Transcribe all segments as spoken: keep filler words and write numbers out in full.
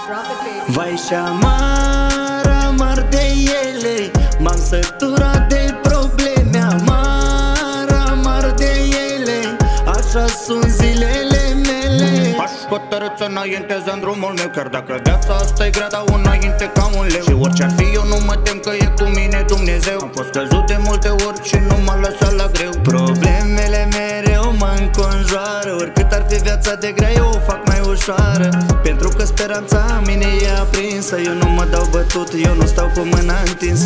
Vai și amar, amar de ele, m-am săturat de probleme. Amar, amar de ele, așa sunt zilele mele. Pași cu tărâță înainte în drumul meu, chiar dacă viața asta e grea, dau înainte ca un leu. Și orice-ar fi eu nu mă tem că e cu mine Dumnezeu. Am fost căzut de multe ori și nu m-a lăsat la greu. Problemele mereu mă înconjoară, oricât ar fi viața de grea eu o fac mai ușoară. Pentru că speranța în mine e aprinsă, eu nu mă dau bătut, eu nu stau cu mâna întins.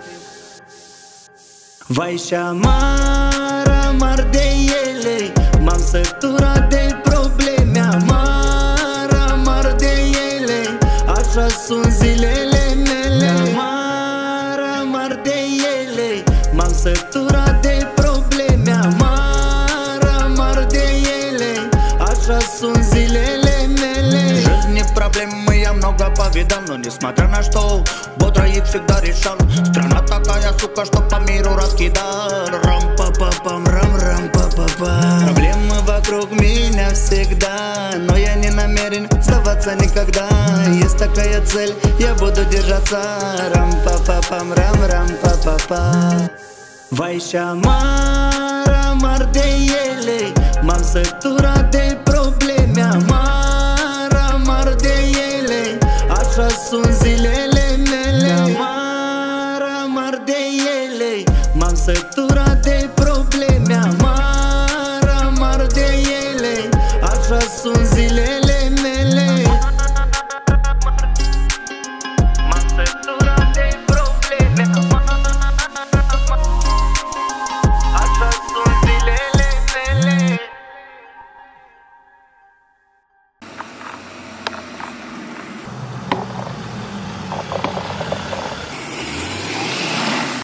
Vai și amar, amar de ele, m-am săturat de probleme. Amar, amar de ele, așa sunt zilele mele. Amar, amar de ele, m-am săturat de probleme. Amar, amar de ele, așa sunt zilele mele. Жизни проблем я много повидал, но несмотря на что бодро их всегда решал. Страна такая, сука, что по миру раскидал. Рам-па-па-пам, рам-рам-па-па-па. Проблемы вокруг меня всегда, но я не намерен сдаваться никогда. Есть такая цель, я буду держаться. Рам-па-па-пам, рам-рам-па-па-па. Vai și amar, amar de ele, m-am săturat de probleme. Amar, amar de ele, așa sunt zilele mele. Amar, amar de ele, m-am săturat de